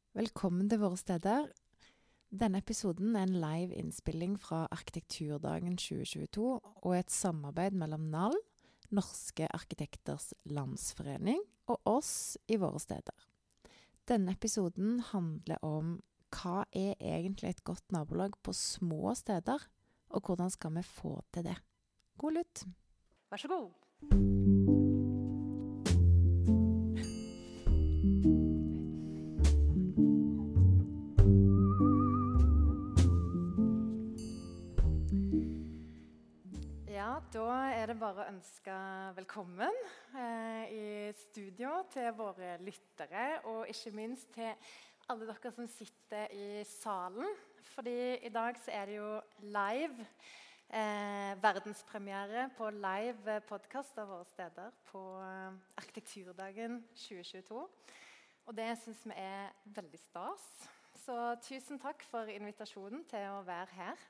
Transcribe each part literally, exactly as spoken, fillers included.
Velkommen til våre steder. Denne episoden er en live innspilling fra Arkitekturdagen tjue tjueto og et samarbeid mellom N A L, Norske Arkitekters Landsforening, og oss i våre steder. Denne episoden handler om hva er egentlig et godt nabolag på små steder, og hvordan skal vi få til det. God lytt! Vær så god! Ja, da er det bare å ønske velkommen eh, i studio til våre lyttere, og ikke minst til alle dere som sitter i salen. Fordi i dag så er det jo live, eh, verdenspremiere på live podcast av våre steder på eh, Arkitekturdagen tjue tjueto. Og det synes vi er veldig stas. Så tusen takk for invitasjonen til å være her.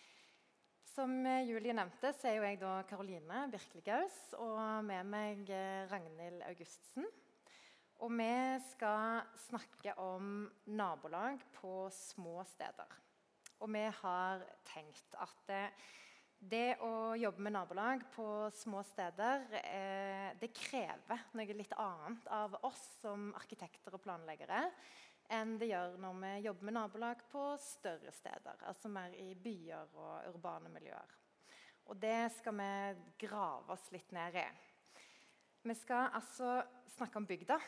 Som Julie nevnte, så er jo jeg da Karoline Birkelegaus, og med meg Ragnhild Augustsen. Og vi skal snakke om nabolag på små steder. Og vi har tenkt at det, det å jobbe med nabolag på små steder, eh, det krever noe litt annet av oss som arkitekter og planleggere, enn det gjør når vi jobber med nabolag på større steder, altså mer i byer og urbane miljøer. Og det skal vi grave oss litt ned i. Vi skal altså snakke om bygda.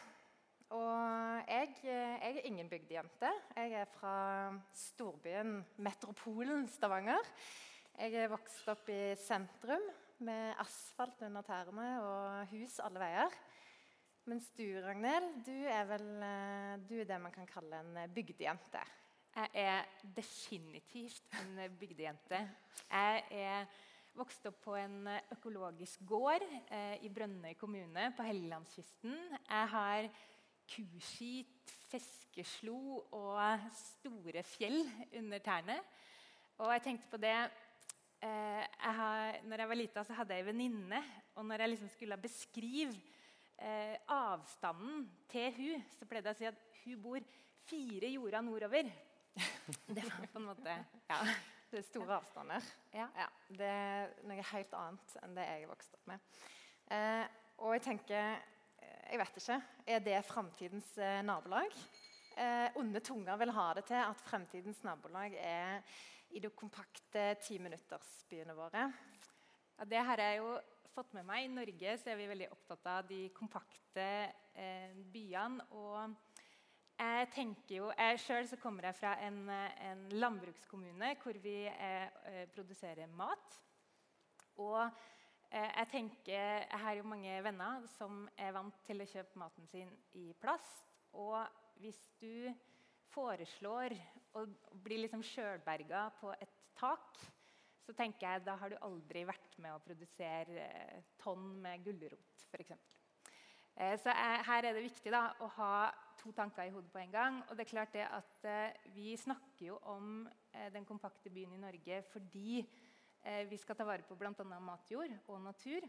Og jeg, jeg er ingen bygdejente. Jeg er fra storbyen, metropolen Stavanger. Jeg er vokst opp i sentrum med asfalt under tærne og hus alle veier. Mens du, Ragnhild, du er vel du er det man kan kalle en bygdejente. Jeg er definitivt en bygdejente. Jeg er vokst opp på en økologisk gård eh, i Brønnøy kommune på Helgelandskysten. Jeg har kuskit, fiskeslo og store fjell under tærne. Og jeg tenkte på det eh, jeg har, når jeg var liten, så hadde jeg en venninne, og når jeg liksom skulle beskrive Eh, avstanden til hun, så pleide jeg å si at hun bor fire jorda nordover. Det var på en måte, ja. Det er store avstander. Ja. Ja, det er noe helt annet enn det jeg vokste opp med. Eh, og jeg tenker, jeg vet ikke, er det fremtidens eh, nabolag? Eh, onde tunger vil ha det til at fremtidens nabolag er i de kompakte ti-minuttersbyene våre. Ja, det har jeg jo fått med meg. I Norge så er vi veldig opptatt av de kompakte eh, byene. Og jeg tenker jo, jeg selv så kommer jeg fra en, en landbrukskommune hvor vi eh, produserer mat. Og eh, jeg tenker, jeg har jo mange venner som er vant til å kjøpe maten sin i plast. Og hvis du foreslår å bli liksom selvberget på et tak, så tenker jeg, da har du aldri vært med å produsere eh, tonn med gulrot, for eksempel. Eh, så eh, her er det viktig da, å ha to tanker i hodet på en gang. Og det er klart det at eh, vi snakker jo om eh, den kompakte byen i Norge fordi eh, vi skal ta vare på blant annet matjord og natur.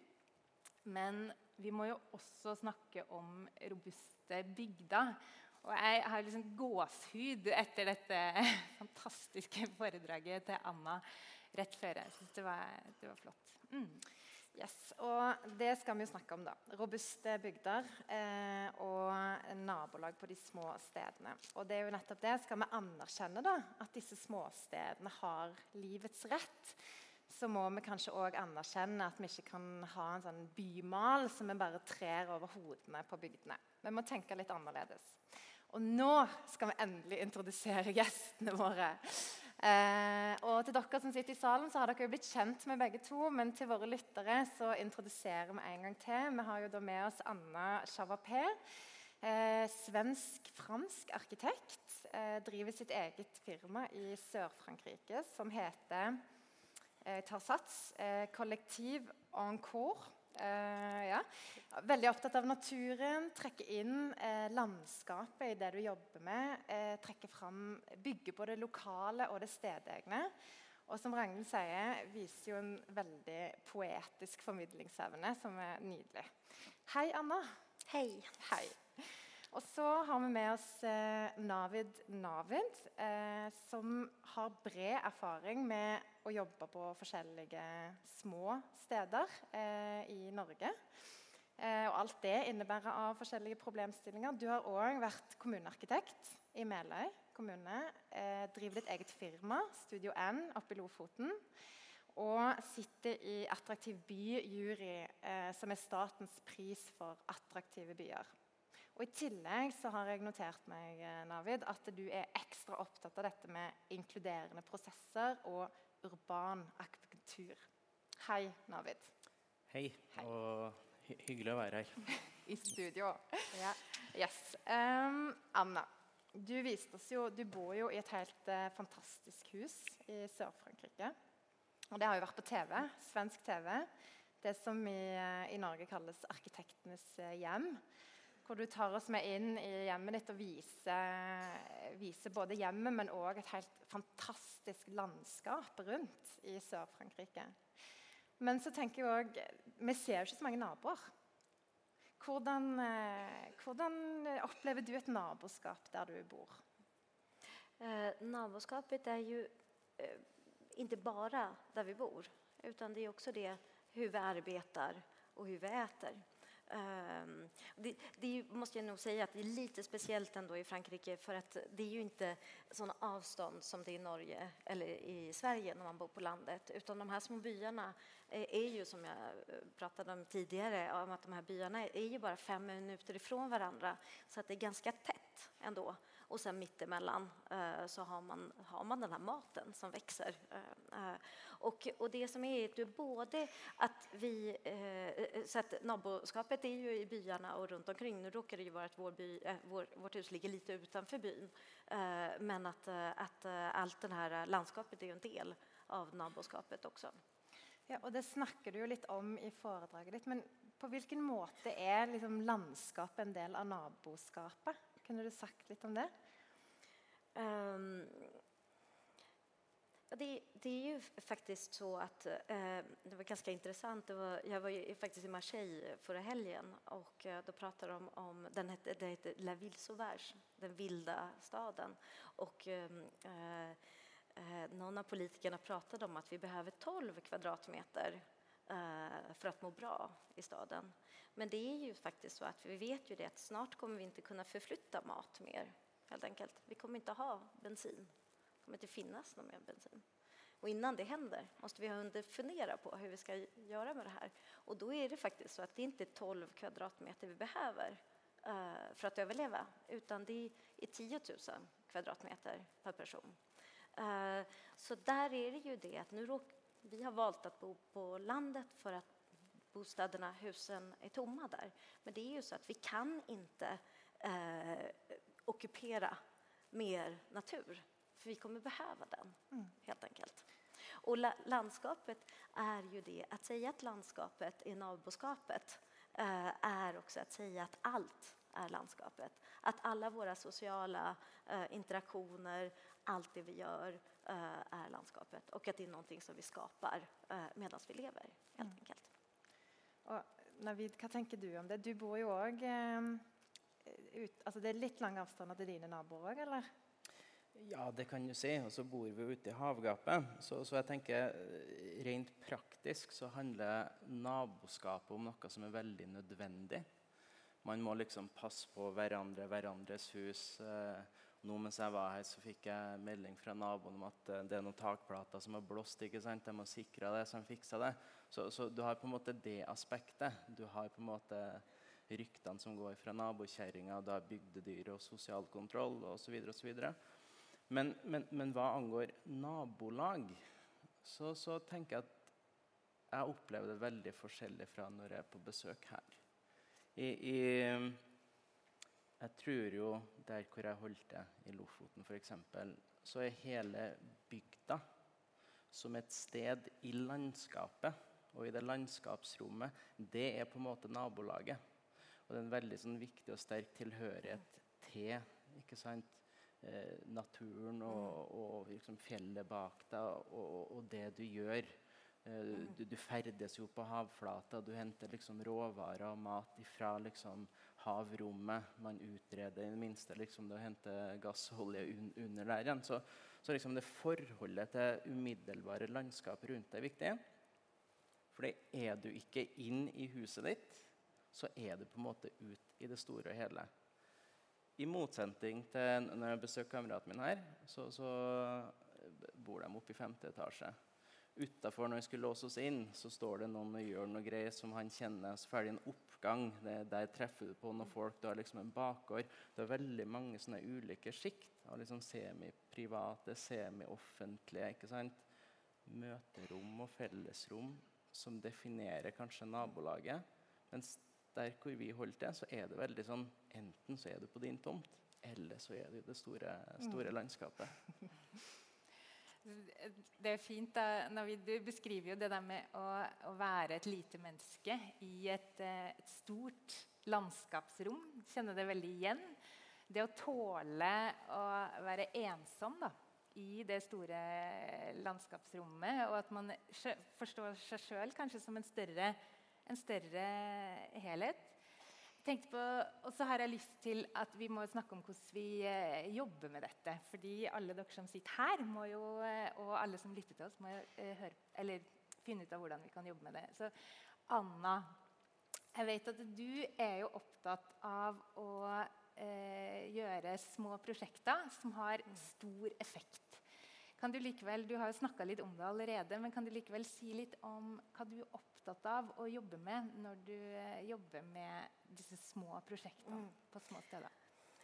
Men vi må jo også snakke om robuste bygder. Og jeg har liksom gåshud etter dette fantastiske foredraget til Anna rett før. Jeg synes det var, det var flott. Mm. Yes, og det skal vi jo snakke om da. Robuste bygder eh, og nabolag på de små stedene. Og det er jo nettopp det. Skal vi anerkjenne da, at disse småstedene har livets rett, så må vi kanskje også anerkjenne at vi ikke kan ha en sånn bymal som vi bare trer over hodene på bygdene. Vi må tenke litt annerledes. Og nå skal vi endelig introdusere gjestene våre. Eh, og til dere som sitter i salen, så har dere jo blitt kjent med begge to, men til våre lyttere så introduserer vi en gang til. Vi har jo da med oss Anna Chavapé, eh, svensk-fransk arkitekt, eh, driver sitt eget firma i Sør-Frankrike, som heter, eh, tar sats, eh, Kollektiv Encore. Uh, ja. Veldig opptatt av naturen, trekke inn eh, landskapet i det du jobber med, eh, trekke fram, bygge på det lokale og det stedegne. Og som Ragnhild sier, viser jo en veldig poetisk formidlingsevne som er nydelig. Hei, Anna. Hei. Hei. Og så har vi med oss eh, Navid Navid, eh, som har bred erfaring med å jobbe på forskjellige små steder eh, i Norge. Eh, og alt det innebærer av forskjellige problemstillinger. Du har også vært kommunearkitekt i Meløy kommune, eh, driver ditt eget firma, Studio N, oppe i Lofoten, og sitter i Attraktiv by-jury, eh, som er statens pris for attraktive byer. Og I tillegg så har jeg notert meg, Navid, at du er ekstra opptatt av dette med inkluderende prosesser og urban arkitektur. Hei, Navid. Hei, Hei. Og hy hyggelig å være her. I studio. Ja. Yes. Um, Anna, du viste oss jo, du bor jo i et helt uh, fantastisk hus i Sør-Frankrike. Og det har jo vært på T V, svensk T V. Det som i, uh, i Norge kalles arkitektenes uh, hjem. Hvor du tar oss med inn i hjemmet ditt og viser, viser både hjemmet, men også et helt fantastisk landskap rundt i Sør-Frankrike. Men så tenker jeg også, vi ser jo ikke så mange naboer. Hvordan, hvordan opplever du et naboskap der du bor? Eh, naboskapet er jo eh, ikke bare der vi bor, utan det er også det hur vi arbetar och hur vi äter. Um, det, det måste jag nog säga att det är lite speciellt ändå i Frankrike, för att det är ju inte sådana avstånd som det är i Norge eller i Sverige när man bor på landet, utan de här små byarna är, är ju, som jag pratade om tidigare, om att de här byarna är ju bara fem minuter ifrån varandra, så att det är ganska tätt ändå. Och sen mittemellan uh, så har man, har man den här maten som växer. Uh, uh, och, och det som är, är både att vi, uh, så att naboskapet är ju i byarna och runt omkring. Nu råkar det ju vara att vår by, uh, vår, vårt hus ligger lite utanför byn. Uh, men att, uh, att uh, allt det här landskapet är ju en del av naboskapet också. Ja, og det snakker du jo litt om i foredraget ditt, men på hvilken måte er liksom landskapet en del av naboskapet? Kunne du sagt litt om det? Um, det, det är ju faktiskt så att uh, det var ganska intressant. Det var, jag var ju faktiskt i Marseille förra helgen, och uh, då pratade de om, den hette, det heter La Ville Sauvage, den vilda staden. Och um, uh, uh, någon av politikerna pratade om att vi behöver tolv kvadratmeter uh, för att må bra i staden. Men det är ju faktiskt så att vi vet ju det, att snart kommer vi inte kunna förflytta mat mer, helt enkelt. Vi kommer inte ha bensin. Det kommer inte finnas någon mer bensin. Och innan det händer måste vi fundera på hur vi ska göra med det här. Och då är det faktiskt så att det inte är tolv kvadratmeter vi behöver uh, för att överleva, utan det är tio tusen kvadratmeter per person. Uh, så där är det ju det att nu råk, vi har valt att bo på landet för att bostäderna, husen är tomma där. Men det är ju så att vi kan inte eh, ockupera mer natur. För vi kommer behöva den, mm. helt enkelt. Och la- landskapet är ju det. Att säga att landskapet är naboskapet eh, är också att säga att allt är landskapet. Att alla våra sociala eh, interaktioner, allt det vi gör eh, är landskapet. Och att det är någonting som vi skapar eh, medan vi lever, helt mm. enkelt. Og Navid, hva tenker du om det? Du bor jo også eh, ut, altså det er litt lang avstand til dine naboer også, eller? Ja, det kan du si, og så bor vi ute i havgapet. Så, så jeg tenker, rent praktisk så handler naboskapet om noe som er veldig nødvendig. Man må liksom passe på hverandre, hverandres hus. Nå mens jeg var her, så fikk jeg melding fra naboen om at det er noen takplater som har blåst, ikke sant? De må sikre det, som fikser det. Så, så du har på en måte det aspektet. Du har på en måte ryktene som går fra nabokjæringa, du har bygdedyr og sosial kontroll, og så videre, og så videre. Men, men, men hva angår nabolag, så, så tenker jeg at jeg opplever det veldig forskjellig fra når jeg er på besøk her. I, i, jeg tror jo, der hvor jeg holdt det, i Lofoten for eksempel, så er hele bygda som et sted i landskapet, og i det landskapsrommet, det er på en måte nabolaget. Og det er en veldig sånn, viktig og sterk tilhørighet til, ikke sant, eh, naturen og, og liksom, fjellet bak deg, og, og det du gjør. Eh, du, du ferdes jo på havflata, du henter liksom, råvarer og mat ifra liksom, havrommet, man utreder i det minste liksom, det å hente gassolje un under der igjen. Så, så liksom det forholdet til umiddelbare landskap rundt det er viktig. Fordi er du ikke inn i huset ditt, så er du på en måte ut i det store og hele. I motsetning til når jeg besøker kameraten min her, så, så bor de oppe i femte etasje. Utenfor når jeg skulle låse oss inn, så står det noen og gjør noe greier som han kjenner, så ferdig en oppgang, det, der treffer du på noen folk, du har liksom en bakgård, det er veldig mange sånne ulike skikt, av liksom semi-private, semi-offentlige, ikke sant? Møterom og fellesrom som definerer kanskje nabolaget, mens der hvor vi holdt det, så er det veldig sånn, enten så er du på din tomt, eller så er du i det store, store landskapet. Det er fint da, når vi, du beskriver jo det der med å, å være et lite menneske i et, et stort landskapsrom, kjenner det veldig igjen. Det å tåle å være ensom da, i det store landskapsrommet, og at man forstår seg selv kanskje som en større, en større helhet. Tenkte på, og så har jeg lyst til at vi må snakke om hvordan vi eh, jobber med dette. Fordi alle dere som sitter her, må jo, og alle som lytter til oss, må jo eh, høre, eller finne ut av hvordan vi kan jobbe med det. Så Anna, jeg vet at du er jo opptatt av å eh, gjøre små prosjekter som har stor effekt. Kan du likevel, du har jo snakket litt om det allerede, men kan du likevel si litt om hva du er opptatt av å jobbe med når du jobbar med disse små projekten mm. på små steder?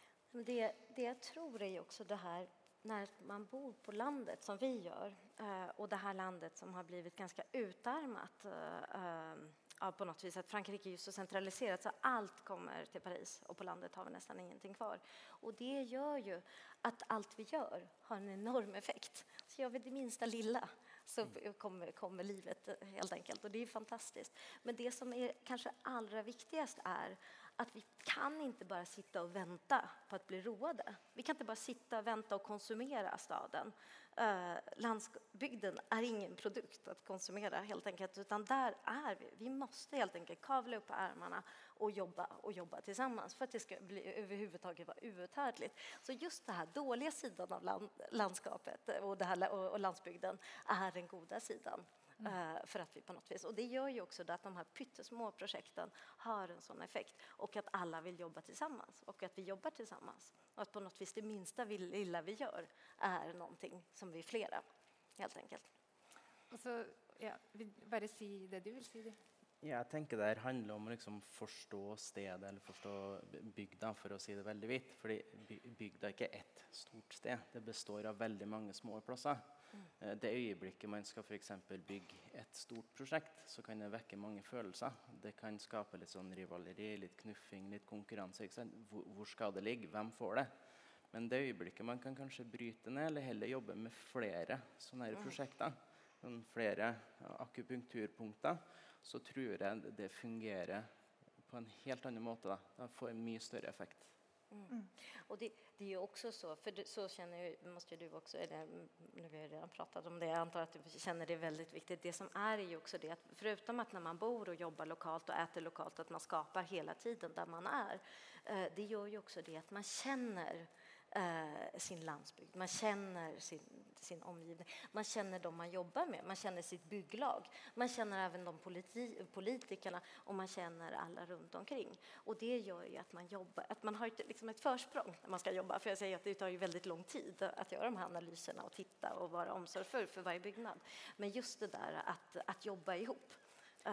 Det, det jag tror är också det här när man bor på landet som vi gör eh, och det här landet som har blivit ganska utarmat eh, ja, på något vis att Frankrike är ju så centraliserat så allt kommer till Paris och på landet har vi nästan ingenting kvar. Och det gör ju att allt vi gör har en enorm effekt. Så gör vi det minsta lilla så kommer, kommer livet helt enkelt och det är fantastiskt. Men det som är kanske allra viktigast är att vi kan inte bara sitta och vänta på att bli roade. Vi kan inte bara sitta och vänta och konsumera staden. Uh, landsbygden är ingen produkt att konsumera helt enkelt, utan där är vi. Vi måste helt enkelt kavla upp ärmarna och jobba och jobba tillsammans för att det ska bli överhuvudtaget vara uthärdligt. Så just det här dåliga sidan av land, landskapet och, det här, och, och landsbygden är den goda sidan. Mm. För att vi på något vis, och det gör ju också att de här pyttesmå projekten har en sån effekt och att alla vill jobba tillsammans och att vi jobbar tillsammans och att på något vis det minsta vi, lilla vi gör är någonting som vi är flera helt enkelt. Och så ja, vill bara si det du vill si det. Ja, jeg tenker det handler om å liksom forstå stedet eller forstå bygda, for å si det veldig vidt. Fordi bygda er ikke ett stort sted. Det består av veldig mange små plasser. Mm. Det øyeblikket man skal for eksempel bygge et stort prosjekt, så kan det vekke mange følelser. Det kan skape litt sånn rivaleri, litt knuffing, litt konkurranse. Ikke sant? Hvor, hvor skal det ligge? Hvem får det? Men det øyeblikket man kan kanskje bryte ned, eller heller jobbe med flere sånne her prosjekter, flere akupunkturpunkter, så tror jeg det fungerer på en helt annen måte. Da. Det får en mye større effekt. Mm. Mm. Och det, det är ju också så, för det, så känner ju, måste du också, eller, nu har vi redan pratat om det, jag antar att du känner det väldigt viktigt. Det som är är ju också det att förutom att när man bor och jobbar lokalt och äter lokalt att man skapar hela tiden där man är, eh, det gör ju också det att man känner eh, sin landsbygd, man känner sin, sin omgivning, man känner de man jobbar med, man känner sitt bygglag, man känner även de politi- politikerna och man känner alla runt omkring. Och det gör ju att man jobbar, att man har ett, liksom ett försprång när man ska jobba, för jag säger att det tar ju väldigt lång tid att göra de här analyserna och titta och vara omsorgsfull för varje byggnad. Men just det där att, att jobba ihop, Uh,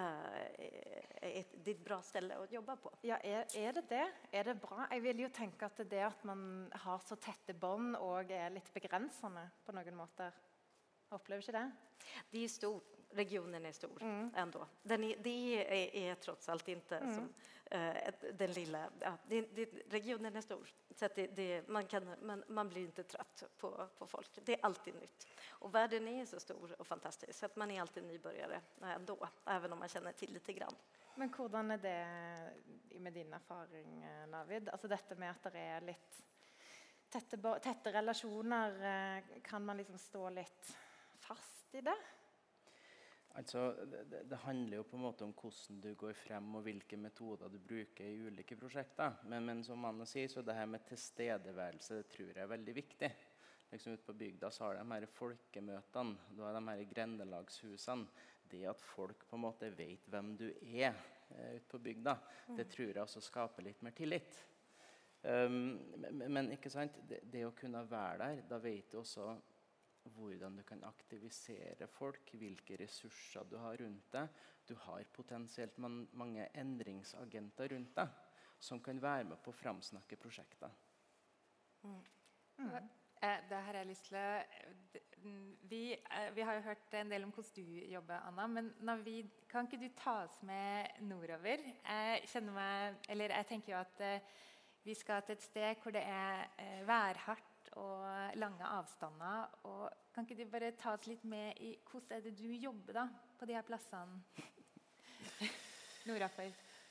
et, det er et bra ställe å jobbe på. Ja, er, er det det? Er det bra? Jeg vil jo tenke at det at man har så tette bånd og er litt begrensende på noen måter. Opplever ikke det? Det är stort. Regionen är stor mm. ändå. Den är, det är, är trots allt inte mm. som uh, den lilla. Ja, det, det, regionen är stor. Så att det, det, man, kan, man, man blir inte trött på, på folk. Det är alltid nytt. Och världen är så stor och fantastisk så att man är alltid nybörjare ändå. Även om man känner till lite grann. Men hvordan er det med din erfaring, Navid? Altså dette med at det er litt tette, tette relasjoner, kan man liksom stå litt fast i det? Altså, det, det handler jo på en måte om hvordan du går frem og hvilke metoder du bruker i ulike prosjekter. Men, men som Anne sier, så det her med tilstedeværelse det tror jeg er veldig viktig. Liksom ute på bygda så har de her folkemøtene, da er de her grendelagshusene. Det at folk på en måte vet hvem du er eh, ute på bygda, mm. det tror jeg også skaper litt mer tillit. Um, men, men ikke sant, det, det å kunne være der, da vet du også hvordan du kan aktivisere folk, hvilke ressurser du har rundt deg. Du har potensielt man, mange endringsagenter rundt deg, som kan være med på å framsnakke prosjekter. Mm. Mm. Eh, det har jeg lyst til å... Vi, eh, vi har jo hørt en del om hvordan du jobber, Anna, men Navid, kan ikke du ta oss med nordover? Jeg kjenner meg, eller jeg tenker jo at eh, vi skal til et sted hvor det er eh, værhardt og lange avstander, og kan ikke du bare ta oss litt med i hvordan er det du jobber da, på de her plassene nordover?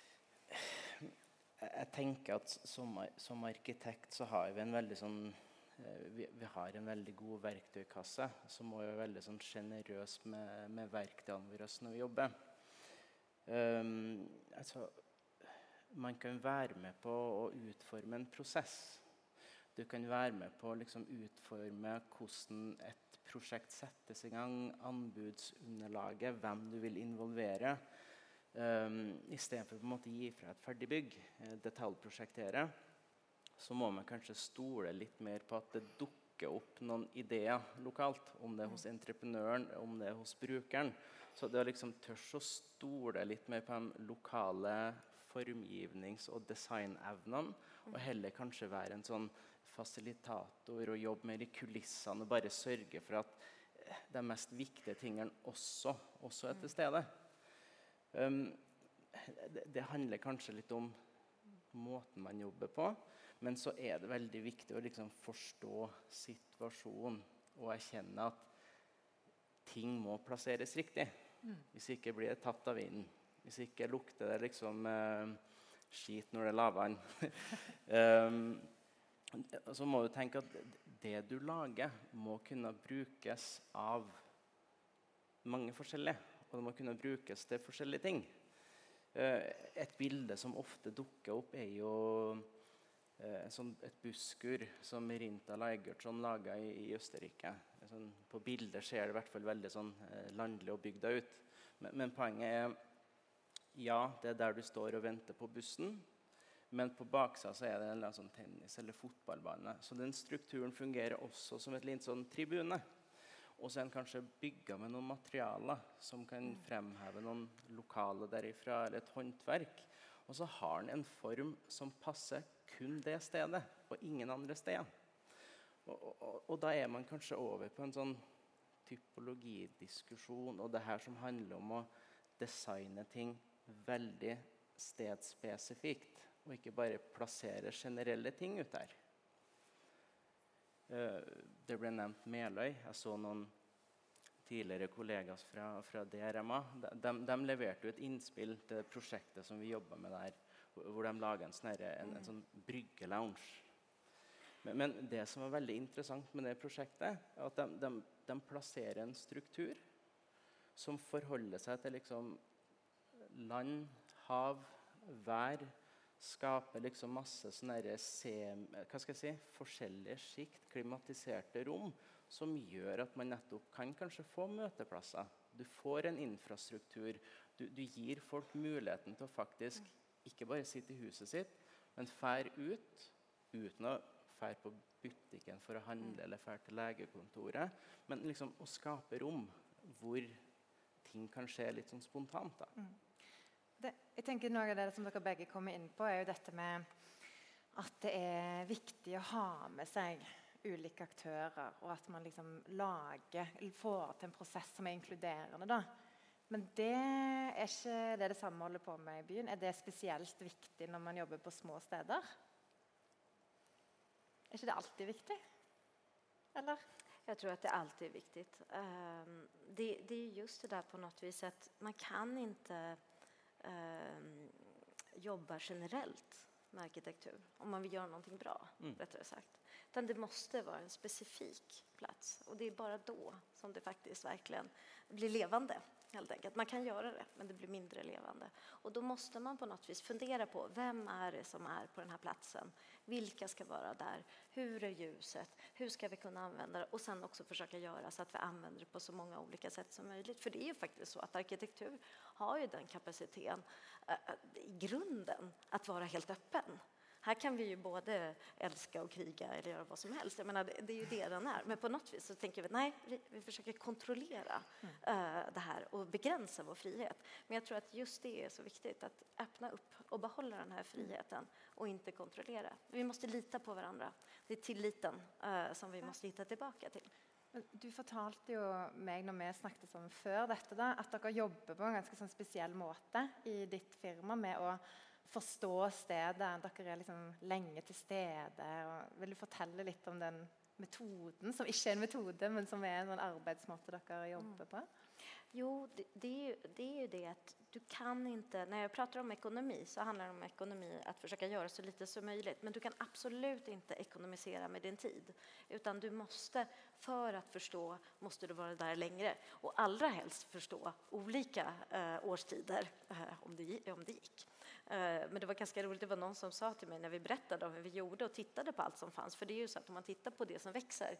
Jeg tenker at som, som arkitekt så har vi en veldig sånn Vi, vi har en veldig god verktøykasse, så må vi være veldig sånn generøs med, med verktøyene våre når vi jobber. Um, altså, man kan være med på å utforme en prosess. Du kan være med på å liksom, utforme hvordan et prosjekt settes i gang, anbudsunderlaget, hvem du vil involvere, um, i stedet for å på en måte gi fra et ferdig bygg, detaljprosjektere. Så må man kanskje stole litt mer på at det dukker opp noen ideer lokalt, om det er hos entreprenøren, om det er hos brukeren. Så det er liksom tørs å stole litt mer på de lokale formgivnings- og designevnene, og heller kanskje være en sånn fasilitator og jobbe mer i kulissene og bare sørge for at de mest viktige tingene også, også er til stede. Um, det, det handler kanskje litt om måten man jobber på, men så er det veldig viktig å liksom forstå situasjonen og erkjenne at ting må plasseres riktig. Mm. Hvis ikke blir det tatt av vinden. Hvis ikke lukter det liksom eh, skit når det er lavvann. um, så må du tenke at det du lager må kunne brukes av mange forskjellige, og det må kunne brukes til forskjellige ting. Uh, et bilde som ofte dukker opp er jo uh, sånn et busskur som Rinta Leigertsson laget i, i Østerrike. Sånn, på bildet ser det i hvert fall veldig sånn, uh, landlig og bygda ut. Men, men poenget er, ja, det er der du står og venter på bussen, men på baksida så er det en sånn tennis- eller fotballbane. Så den strukturen fungerer også som et litt sånn tribune. Og så er den kanskje bygget med noen materialer som kan fremheve noen lokale derifra, eller et håndverk. Og så har den en form som passer kun det stedet, og ingen andre steder. Og, og, og da er man kanskje over på en sånn typologidiskusjon, og det her som handler om å designe ting veldig stedspesifikt, og ikke bare plassere generelle ting ut der. Uh, det ble nevnt Meløy. Jeg så noen tidligere kollegaer fra, fra D R M A. De, de, de leverte jo et innspill til prosjektet som vi jobbet med der, hvor, hvor de laget en, snarere, en, en sånn bryggelounge. Men, men det som var veldig interessant med det prosjektet, er at de, de, de plasserer en struktur som forholder seg til liksom land, hav, vær, skaper liksom masse sånne sem, hva skal jeg si, forskjellige skikt, klimatiserte rom, som gjør at man nettopp kan kanskje få møteplasser. Du får en infrastruktur. Du, du gir folk muligheten til å faktisk ikke bare sitte i huset sitt, men fære ut, uten å fære på butikken for å handle eller fære til legekontoret, men liksom å skape rom hvor ting kan skje litt sånn spontant da. Mm. Det, jeg tenker Noe av det som dere begge kommer inn på, er jo dette med at det er viktig å ha med seg ulike aktører, og at man liksom lager, får til en prosess som er inkluderende. Da. Men det er ikke det det samme holder på med i byen. Er det spesielt viktig når man jobber på små steder? Er ikke det alltid viktig? Eller? Jag tror att det alltid är viktigt. Um, det, det är just det där på något vis att man kan inte um, jobba generellt med arkitektur om man vill göra någonting bra, mm. rättare sagt. Utan det måste vara en specifik plats, och det är bara då som det faktiskt verkligen blir levande. helt enkelt. Man kan göra det, men det blir mindre levande. Och då måste man på något vis fundera på vem är det som är på den här platsen? Vilka ska vara där? Hur är ljuset? Hur ska vi kunna använda det? Och sen också försöka göra så att vi använder det på så många olika sätt som möjligt. För det är ju faktiskt så att arkitektur har ju den kapaciteten äh, i grunden att vara helt öppen. Här kan vi ju både älska och kriga eller göra vad som helst. Jag menar, det, det är ju det den är. Men på något vis så tänker vi nej, vi, vi försöker kontrollera mm. uh, det här och begränsa vår frihet. Men jag tror att just det är så viktigt, att öppna upp och behålla den här friheten och inte kontrollera. Vi måste lita på varandra. Det är tilliten uh, som vi måste hitta tillbaka till. Du fortalte jo meg når vi snakket om før dette da, at dere jobber på en ganske sånn spesiell måte i ditt firma med å forstå stedet. Dere er liksom lenge til stede. Og vil du fortelle litt om den metoden, som ikke er en metode, men som er en sånn arbeidsmåte dere jobber på? Jo, det, det, är ju, det är ju det att du kan inte, när jag pratar om ekonomi så handlar det om ekonomi att försöka göra så lite som möjligt, men du kan absolut inte ekonomisera med din tid, utan du måste, för att förstå måste du vara där längre och allra helst förstå olika eh, årstider eh, om, det, om det gick. Men det var ganska roligt, det var någon som sa till mig när vi berättade om hur vi gjorde och tittade på allt som fanns. För det är ju så att om man tittar på det som växer,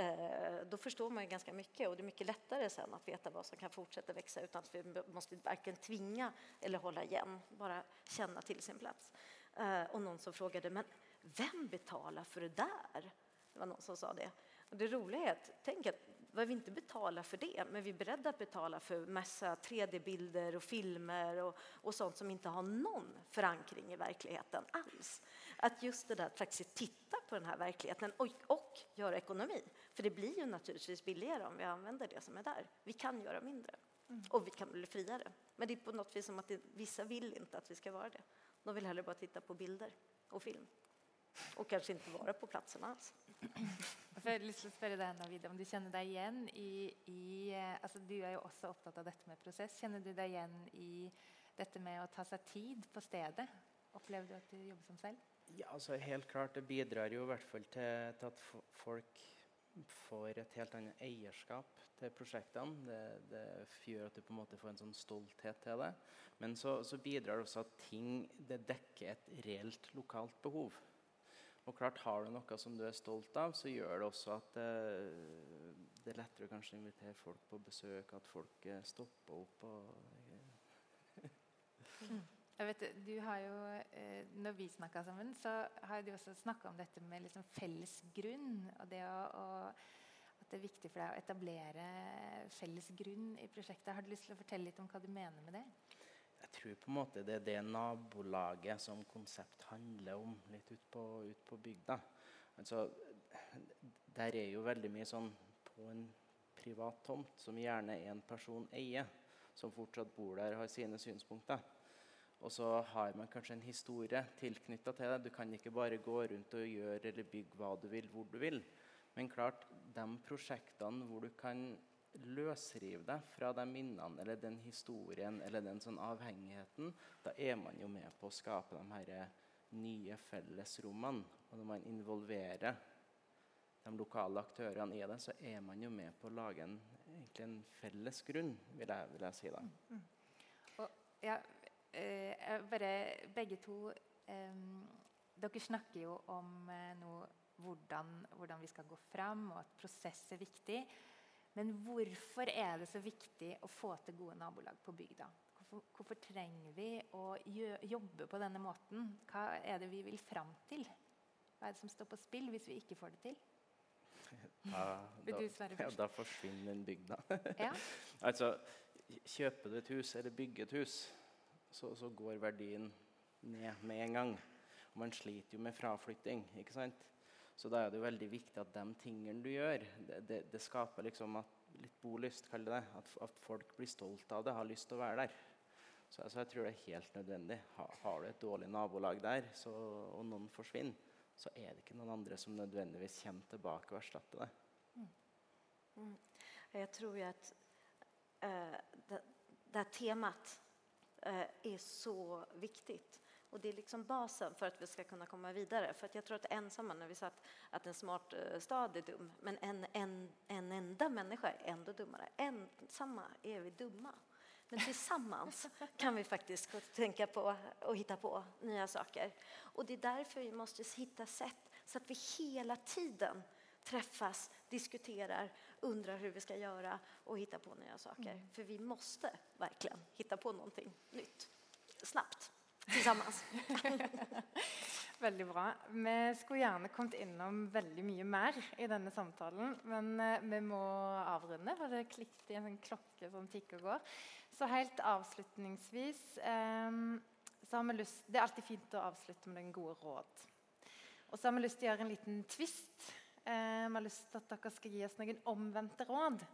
då förstår man ju ganska mycket. Och det är mycket lättare sen att veta vad som kan fortsätta växa utan att vi måste varken tvinga eller hålla igen. Bara känna till sin plats. Och någon som frågade, men vem betalar för det där? Det var någon som sa det. Och det roliga är att, tänk att vad vi inte betalar för det, men vi är beredda att betala för massa tre D-bilder och filmer och, och sånt som inte har någon förankring i verkligheten alls. Att just det där att faktiskt titta på den här verkligheten och, och göra ekonomi. För det blir ju naturligtvis billigare om vi använder det som är där. Vi kan göra mindre mm. och vi kan bli friare. Men det är på något vis som att det, vissa vill inte att vi ska vara det. De vill hellre bara titta på bilder och film. Och kanske inte vara på platsen alls. Jeg har lyst til å spørre deg, Navid, om du kjenner deg igjen i, i altså du er jo også opptatt av dette med prosess. Kjenner du deg igjen i dette med å ta seg tid på stedet? Opplever du at du jobber som selv? Ja, altså helt klart, det bidrar jo i hvert fall til, til at folk får et helt annet eierskap til prosjektene. Det, det gjør at du på en måte får en sånn stolthet til det. Men så, så bidrar det også at ting, det dekker et reelt lokalt behov. Og klart, har du noe som du er stolt av, så gjør det også at det, det er lettere kanskje å invitere folk på besøk, at folk stopper opp. Og Jeg vet, du har jo, når vi snakket sammen, så har du også snakket om dette med liksom felles grunn, og det å, og at det er viktig for deg å etablere felles grunn i prosjektet. Har du lyst til å fortelle litt om hva du mener med det? Jeg tror på en måte det er det nabolaget som konsept handler om litt ut på, ut på bygda. Altså, der er jo veldig mye sånn på en privat tomt som gjerne en person eier, som fortsatt bor der og har sine synspunkter. Og så har man kanskje en historie tilknyttet til det. Du kan ikke bare gå rundt og gjøre eller bygge hva du vil, hvor du vil. Men klart, de prosjektene hvor du kan løsrive deg fra de minnene, eller den historien, eller den sånn avhengigheten, da er man jo med på å skape de her nye fellesrommene. Og når man involverer de lokale aktørene i det, så er man jo med på å lage en, egentlig en felles grunn, vil jeg, vil jeg si da. Mm, mm. Og ja, eh, bare begge to, eh, dere snakker jo om eh, noe, hvordan, hvordan vi skal gå frem, og at prosess er viktig. Men hvorfor er det så viktig å få til gode nabolag på bygda? Hvorfor, hvorfor trenger vi å jobbe på denne måten? Hva er det vi vil frem til? Hva er det som står på spill hvis vi ikke får det til? Ja, da, ja, da forsvinner en bygda. Ja. Altså, kjøper du et hus eller bygger et hus, så, så går verdien ned med en gang. Og man sliter jo med fraflytting, ikke sant? Så da er det jo veldig viktig at de tingene du gjør, det, det, det skaper liksom at, litt bolyst, kaller det, at, at folk blir stolt av det, har lyst til å være der. Så altså, jeg tror det er helt nødvendig. Ha, har du et dårlig nabolag der, så, og noen forsvinner, så er det ikke noen andre som nødvendigvis kommer tilbake og erstatter det. Mm. Mm. Jeg tror jo at uh, det, det temat uh, är så viktigt. Och det är liksom basen för att vi ska kunna komma vidare. För att jag tror att ensamma, när vi sa att, att en smart uh, stad är dum, men en, en, en enda människa är ändå dummare. Ensamma är vi dumma. Men tillsammans kan vi faktiskt tänka på och hitta på nya saker. Och det är därför vi måste hitta sätt så att vi hela tiden träffas, diskuterar, undrar hur vi ska göra och hitta på nya saker. Mm. För vi måste verkligen hitta på någonting nytt. Snabbt, tillsammans. Veldig bra. Vi skulle gjerne kommet innom veldig mye mer i denne samtalen, men uh, vi må avrunde, for det klikket i en sånn klokke som tikker og går. Så helt avslutningsvis, um, så har vi lyst, det er alltid fint å avslutte med den gode råd. Og så har vi lyst til å gjøre en liten twist. Uh, vi har lyst til at dere skal gi oss noen omvendte råd.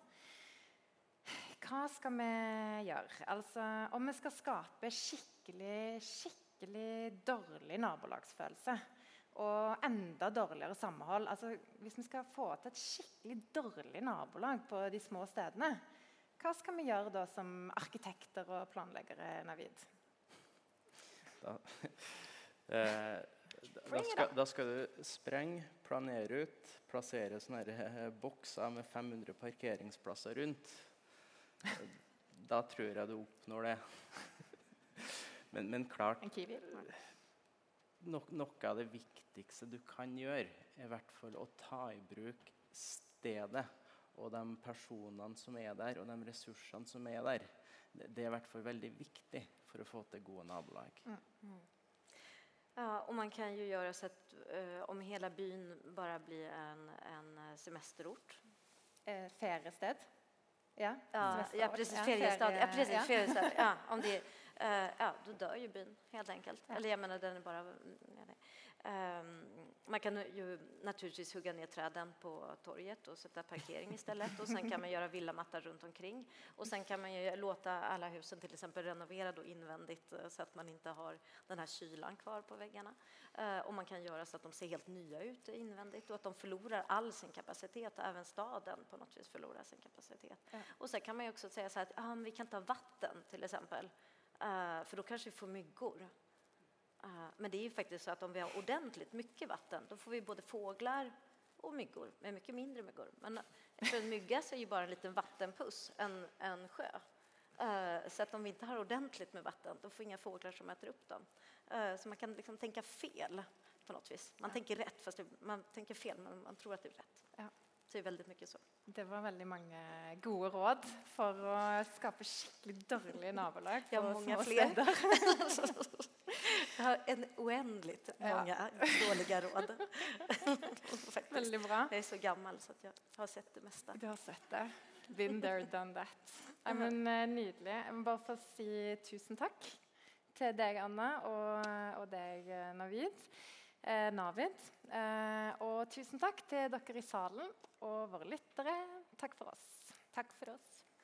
Hva skal vi gjøre? Altså, om vi skal skape skikkelig, skikkelig dårlig nabolagsfølelse og enda dårligere samhold, altså hvis vi skal få til et skikkelig dårlig nabolag på de små stedene, hva skal vi gjøre da som arkitekter og planleggere, Navid? Da, eh, da, skal, da skal du sprenge, planere ut, plassere sånne her bokser med fem hundre parkeringsplasser rundt. Da tror jeg du oppnår det. men, men klart, no, noe av det viktigste du kan gjøre er i hvert fall å ta i bruk stedet og de personene som er der, og de ressursene som er der. Det, det er i hvert fall veldig viktig for å få til gode nabolag. Mm. Mm. Ja, och man kan ju göra så att uh, om hela byn bara blir en, en semesterort. Eh, feriested. Ja, ja, ja, precis. Feriestad. Ja, precis. Ja. Feriestad. Ja, om det, uh, ja, då dör ju byn helt enkelt. Ja. Eller jag menar, den är bara... Ja, um, man kan ju naturligtvis hugga ner träden på torget och sätta parkering istället. Och sen kan man göra villamattar runt omkring. Och sen kan man ju låta alla husen till exempel renovera då invändigt så att man inte har den här kylan kvar på väggarna. Uh, och man kan göra så att de ser helt nya ut invändigt och att de förlorar all sin kapacitet. Och även staden på något vis förlorar sin kapacitet. Ja. Och sen kan man ju också säga så här att ah, vi kan ta vatten till exempel. Uh, för då kanske vi får myggor. Uh, men det är ju faktiskt så att om vi har ordentligt mycket vatten, då får vi både fåglar och myggor, men mycket mindre myggor. Men för en mygga så är ju bara en liten vattenpuss en, en sjö. Uh, så att om vi inte har ordentligt med vatten, då får inga fåglar som äter upp dem. Uh, så man kan liksom tänka fel på något vis. Man ja. tänker rätt, fast det, man tänker fel, men man tror att det är rätt. Ja. Så det är väldigt mycket så. Det var väldigt många goda råd för att skapa skickligt dåliga nabolag. Jag har många fler. Jag har en oändligt många ja. dåliga råd. Väldigt bra. Jag är så gammal så att jag har sett det mesta. Du har sett det. Been there, done that. Ja, men nydelig. Jeg må bare få si tusen takk til deg, Anna, og, og deg, Navid. Eh, Navid. Eh, og tusen takk til dere i salen og våre lyttere. Takk for oss. Takk for oss.